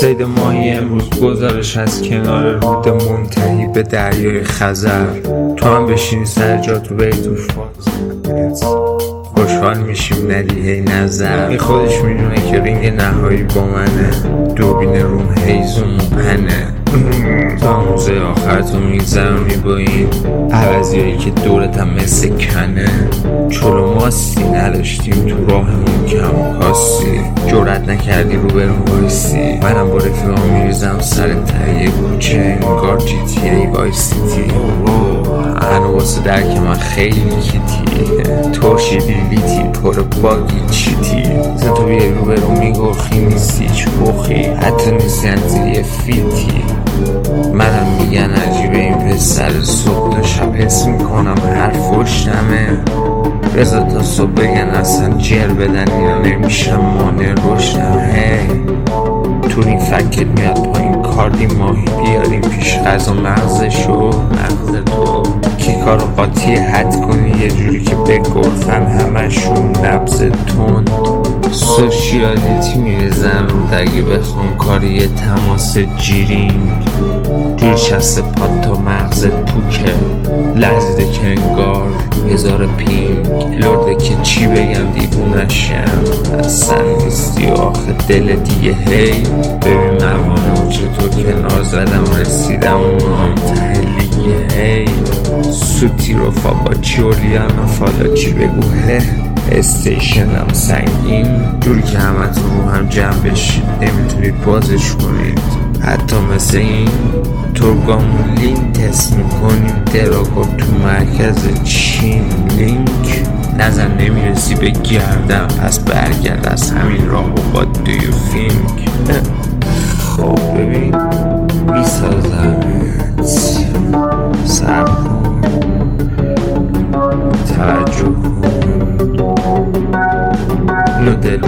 صید ماهی امروز گزارش از کنار رود منتهی به دریای خزر. تو هم بشینی سر جات رو بری تو فاز، خوشحال میشیم ندی هی نظر. این خودش میدونه که رینگ نهایی با منه، دوربین روم هیزون پنه. تا موزه آخر تو میگذرونی با این عوضیایی که دورت هم مثل کنه. چلو ماستی نداشتیم تو راهمون کم کاستی، جرأت نکردی رو برون وایسی. منم با رفیقام میریزم سر تهیه کوچه انگار جی تی ای وای سیتی. هنو واسه درک من خیلی کیتی، ترشیدی لیتی پر باگی چیتی. زن تو بیای رو برون میگرخی نیستی چه بخی، حتی نیستی انزیلی فیتی. منم میگن عجیبه این پسر، صبح تا شب حس میکنم حرف پشتمه. بذار تا صبح بگن اصلا جر بدن اینا نمیشم مانع رشدم. هی تو این فکت میاد پایین کاردی ماهی بیاریم پیش غذا مغزشو مغز تو. کی کارو قاطی حد کنی یه جوری که بگرفن همشون نبض تند. سوشیالیتی میریزن رو دگه بخون کاری یه تماس جیرینگ. جور چست پاد تا مغزت پوکه، لرزیده که انگار هزار پینگ. لرده که چی بگم دیوونشم، اصلا نیستی آخه دل دیگه. هی ببین موانم چطور کنار زدم رسیدم اونام ته لیگه. هی سوتی رفا با چولی هم فالا چی بگو. استیشنم سنگین جوری که همه تو رو هم جمع بشید نمیتونید بازش کنید. حتی مثل این تورگامولین تست میکنیم دراگو تو مرکز چین. لینک نظر نمیرسی به گردم پس برگرد از همین راه و با دیو فینک. خب ببین میسازم سر کن توجه کن. نو دل